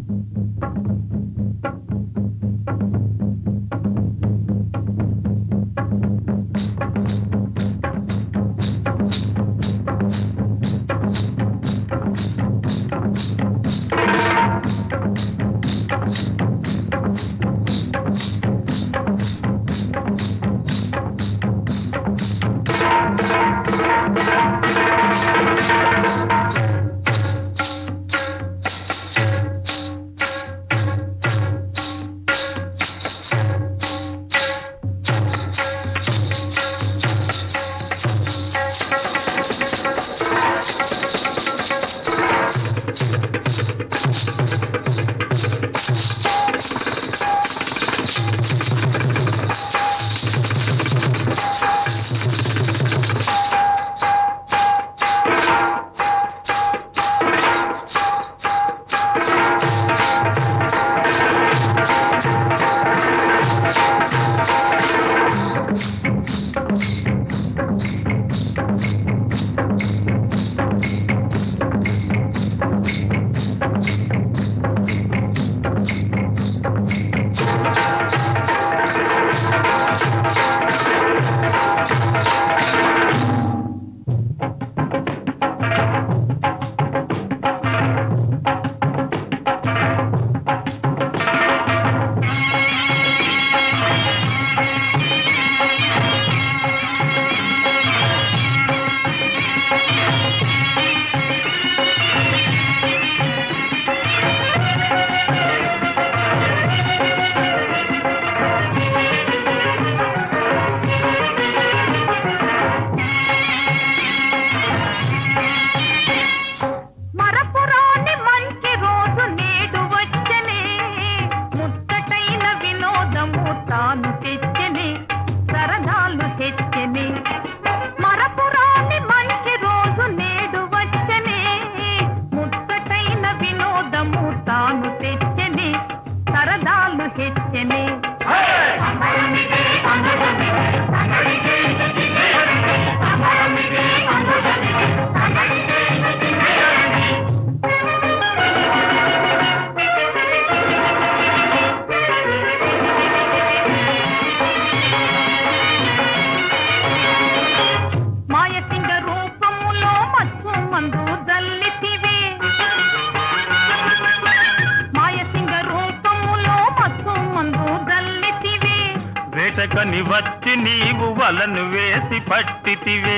వెతకని వచ్చి నీవు వలను వేసి పట్టితివే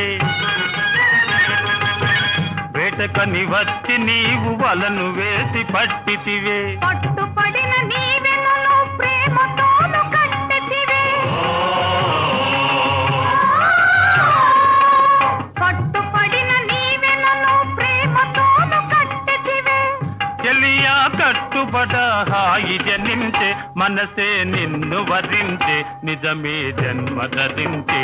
వెతకని వచ్చి నీవు వలను వేసి పట్టితివే పట్టుపడిన నీవెనను ప్రేమతోను కట్టితివే పట్టుపడిన నీవెనను ప్రేమతోను కట్టితివే చెలియా కట్టుబడ హాయి జనించే మనసే నిన్ను వరించే నిజమే జన్మ ధరించే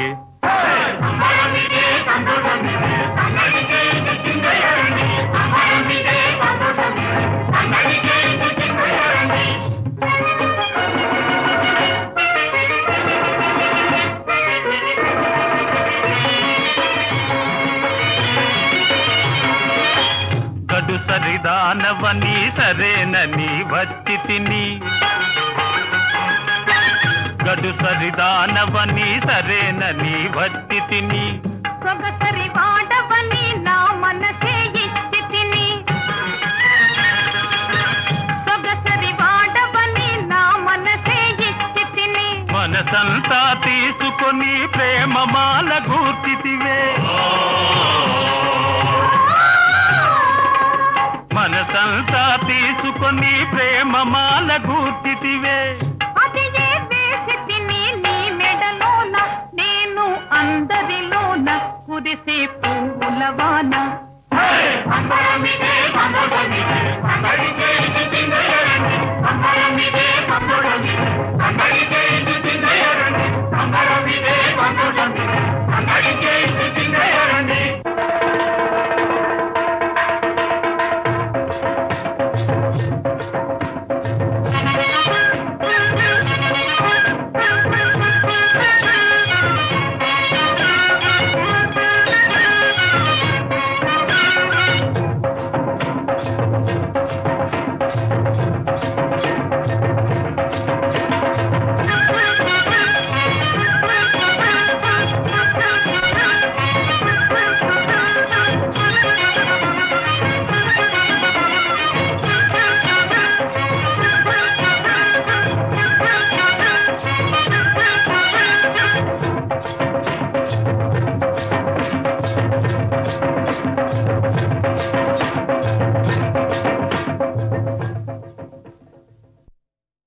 గడు సరిదానవని సరేనని వచ్చి తిని గడు సరిదానవని సరేనని వచ్చి తిని సొగసరి వాడవని నా మనసే ఇచ్చి తిని సొగసరి వాడవని నా మనసే ఇచ్చి తిని మనసంతా తీసుకొని ప్రేమ మాల గూర్చితివే మనసంతా తీసుకొని ప్రేమ మాల గూర్చితివే అది ఏ వేసి తిని నీ మెడలోన నేను అందరిలోన కురిసే పువ్వులవాన